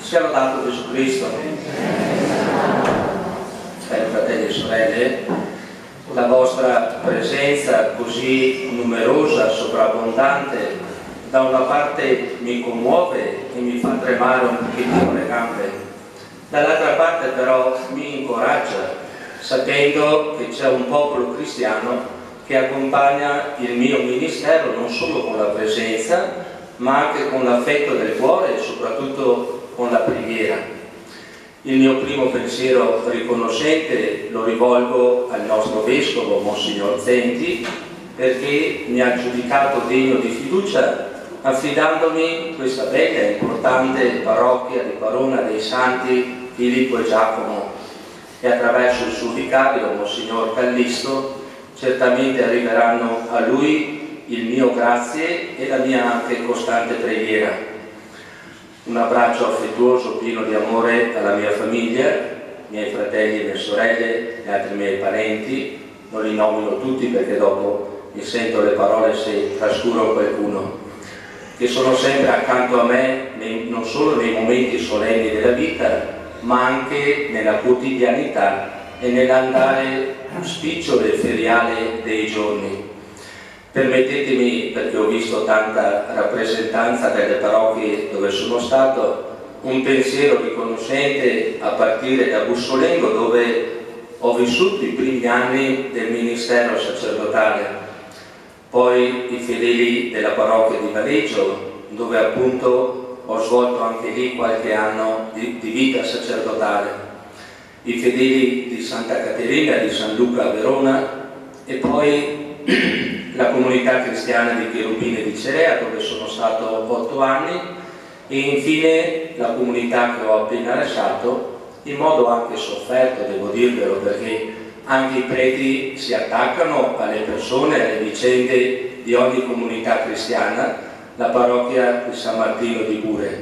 Sia lodato Gesù Cristo. Fratelli e sorelle, la vostra presenza così numerosa, sovrabbondante, da una parte mi commuove e mi fa tremare un pochettino le gambe, dall'altra parte però mi incoraggia, sapendo che c'è un popolo cristiano che accompagna il mio ministero non solo con la presenza, ma anche con l'affetto del cuore e soprattutto con la preghiera. Il mio primo pensiero riconoscente lo rivolgo al nostro vescovo, Monsignor Zenti, perché mi ha giudicato degno di fiducia affidandomi questa bella e importante parrocchia di Parona dei Santi Filippo e Giacomo, e attraverso il suo vicario, Monsignor Callisto, certamente arriveranno a lui il mio grazie e la mia anche costante preghiera. Un abbraccio affettuoso, pieno di amore alla mia famiglia, miei fratelli e mie sorelle e altri miei parenti. Non li nomino tutti perché dopo mi sento le parole se trascuro qualcuno, che sono sempre accanto a me non solo nei momenti solenni della vita, ma anche nella quotidianità e nell'andare spicciolo e feriale dei giorni. Permettetemi, perché ho visto tanta rappresentanza delle parrocchie dove sono stato, un pensiero riconoscente a partire da Bussolengo, dove ho vissuto i primi anni del ministero sacerdotale, poi i fedeli della parrocchia di Valeggio, dove appunto ho svolto anche lì qualche anno di vita sacerdotale, i fedeli di Santa Caterina, di San Luca a Verona, e poi la comunità cristiana di Cherubini di Cerea, dove sono stato 8 anni, e infine la comunità che ho appena lasciato, in modo anche sofferto, devo dirvelo, perché anche i preti si attaccano alle persone, alle vicende di ogni comunità cristiana, la parrocchia di San Martino di Bure.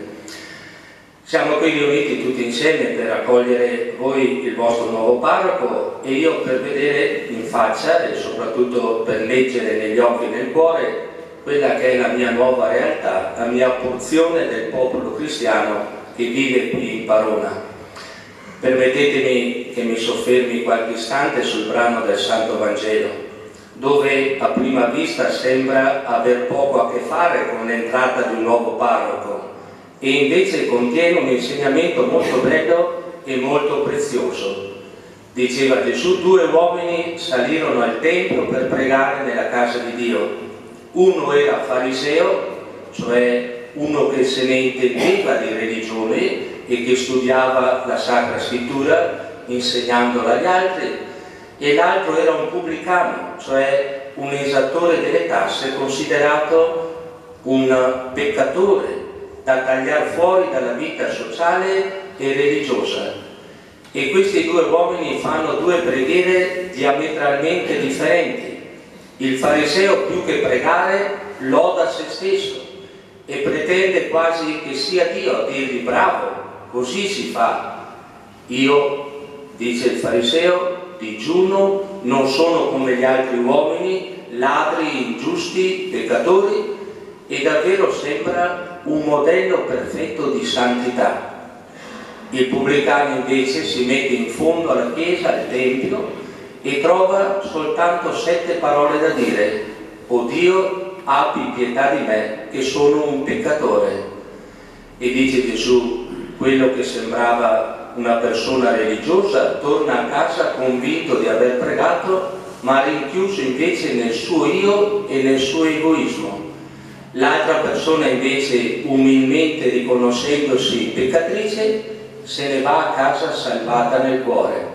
Siamo qui riuniti tutti insieme per accogliere voi, il vostro nuovo parroco, e io per vedere in faccia e soprattutto per leggere negli occhi e nel cuore quella che è la mia nuova realtà, la mia porzione del popolo cristiano che vive qui in Parona. Permettetemi che mi soffermi qualche istante sul brano del Santo Vangelo, dove a prima vista sembra aver poco a che fare con l'entrata di un nuovo parroco, e invece contiene un insegnamento molto bello e molto prezioso. Diceva Gesù: 2 uomini salirono al Tempio per pregare nella casa di Dio. Uno era fariseo, cioè uno che se ne intendeva di religione e che studiava la Sacra Scrittura insegnandola agli altri, e l'altro era un pubblicano, cioè un esattore delle tasse, considerato un peccatore da tagliare fuori dalla vita sociale e religiosa. E questi 2 uomini fanno 2 preghiere diametralmente differenti. Il fariseo, più che pregare, loda se stesso e pretende quasi che sia Dio a dirgli: bravo, così si fa. Io, dice il fariseo, digiuno, non sono come gli altri uomini, ladri, ingiusti, peccatori, e davvero sembra un modello perfetto di santità. Il pubblicano invece si mette in fondo alla chiesa, al tempio, e trova soltanto 7 parole da dire: «O Dio, abbi pietà di me, che sono un peccatore». E dice Gesù: quello che sembrava una persona religiosa torna a casa convinto di aver pregato, ma rinchiuso invece nel suo io e nel suo egoismo. L'altra persona invece, umilmente riconoscendosi peccatrice, se ne va a casa salvata nel cuore.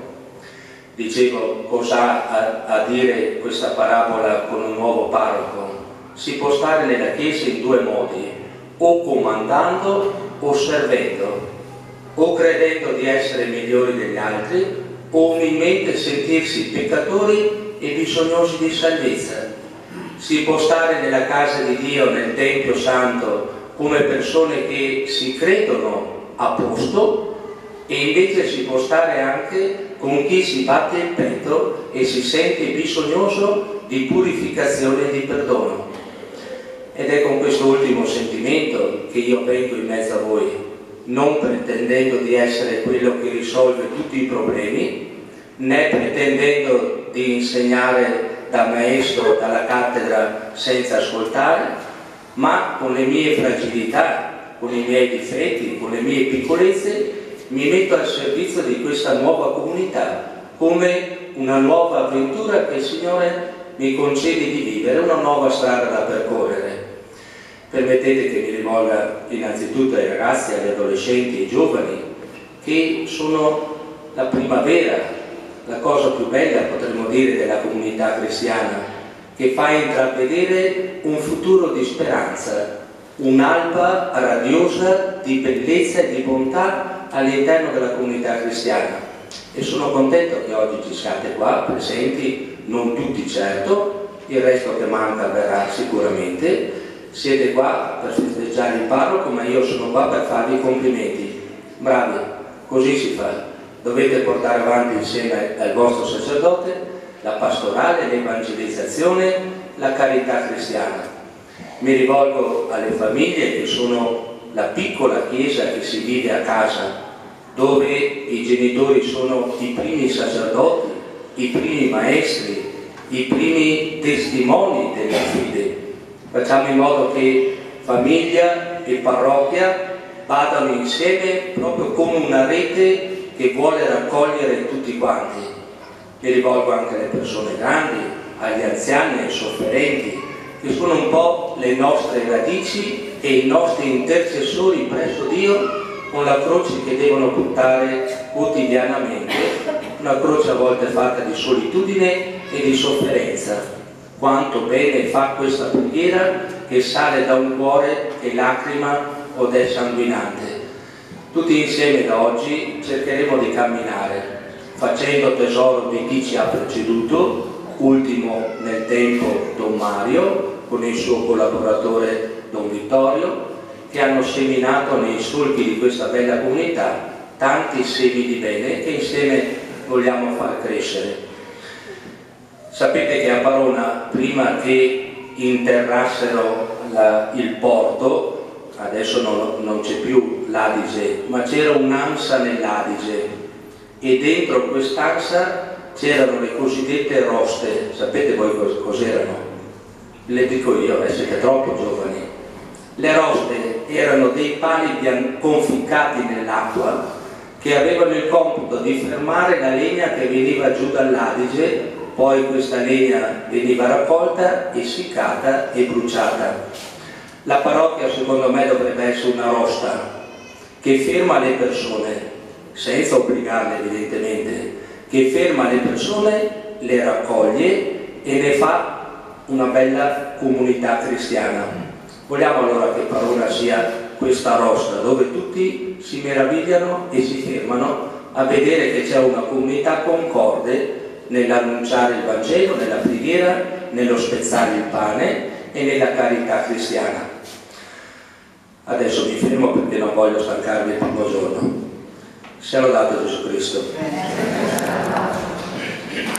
Dicevo, cosa ha a dire questa parabola con un nuovo parroco? Si può stare nella Chiesa in 2 modi: o comandando o servendo, o credendo di essere migliori degli altri, o umilmente sentirsi peccatori e bisognosi di salvezza. Si può stare nella casa di Dio, nel Tempio Santo, come persone che si credono a posto, e invece si può stare anche con chi si batte il petto e si sente bisognoso di purificazione e di perdono. Ed è con questo ultimo sentimento che io vengo in mezzo a voi, non pretendendo di essere quello che risolve tutti i problemi, né pretendendo di insegnare da maestro dalla cattedra senza ascoltare, ma con le mie fragilità, con i miei difetti, con le mie piccolezze, mi metto al servizio di questa nuova comunità come una nuova avventura che il Signore mi concede di vivere, una nuova strada da percorrere. Permettete che mi rivolga innanzitutto ai ragazzi, agli adolescenti, ai giovani, che sono la primavera, la cosa più bella, potremmo dire, della comunità cristiana, che fa intravedere un futuro di speranza, un'alba radiosa di bellezza e di bontà all'interno della comunità cristiana. E sono contento che oggi ci siate qua, presenti, non tutti certo, il resto che manca verrà sicuramente. Siete qua per festeggiare il parroco, ma io sono qua per farvi i complimenti. Bravi, così si fa. Dovete portare avanti insieme al vostro sacerdote la pastorale, l'evangelizzazione, la carità cristiana. Mi rivolgo alle famiglie che sono la piccola chiesa che si vive a casa, dove i genitori sono i primi sacerdoti, i primi maestri, i primi testimoni della fede. Facciamo in modo che famiglia e parrocchia vadano insieme proprio come una rete che vuole raccogliere tutti quanti. Mi rivolgo anche alle persone grandi, agli anziani, ai sofferenti, che sono un po' le nostre radici e i nostri intercessori presso Dio, con la croce che devono portare quotidianamente, una croce a volte fatta di solitudine e di sofferenza. Quanto bene fa questa preghiera che sale da un cuore che lacrima od è sanguinante. Tutti insieme da oggi cercheremo di camminare, facendo tesoro di chi ci ha preceduto, ultimo nel tempo Don Mario, con il suo collaboratore Don Vittorio, che hanno seminato nei solchi di questa bella comunità tanti semi di bene che insieme vogliamo far crescere. Sapete che a Parona, prima che interrassero il porto, adesso non c'è più l'Adige, ma c'era un'ansa nell'Adige e dentro quest'ansa c'erano le cosiddette roste. Sapete voi cos'erano? Le dico io, siete troppo giovani. Le roste erano dei pali conficcati nell'acqua che avevano il compito di fermare la legna che veniva giù dall'Adige. Poi questa legna veniva raccolta, essiccata e bruciata. La parrocchia secondo me dovrebbe essere una rosta che ferma le persone, senza obbligarle evidentemente, che ferma le persone, le raccoglie e ne fa una bella comunità cristiana. Vogliamo allora che Parona sia questa rosta dove tutti si meravigliano e si fermano a vedere che c'è una comunità concorde nell'annunciare il Vangelo, nella preghiera, nello spezzare il pane e nella carità cristiana. Adesso mi fermo perché non voglio stancarvi il primo giorno. Sia lodato Gesù Cristo.